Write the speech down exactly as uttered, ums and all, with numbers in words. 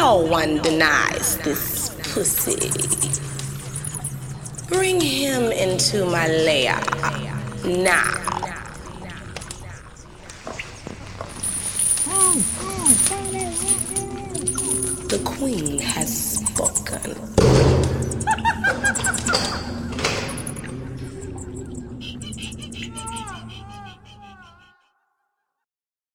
No one denies this pussy. Bring him into my lair now. The queen has spoken.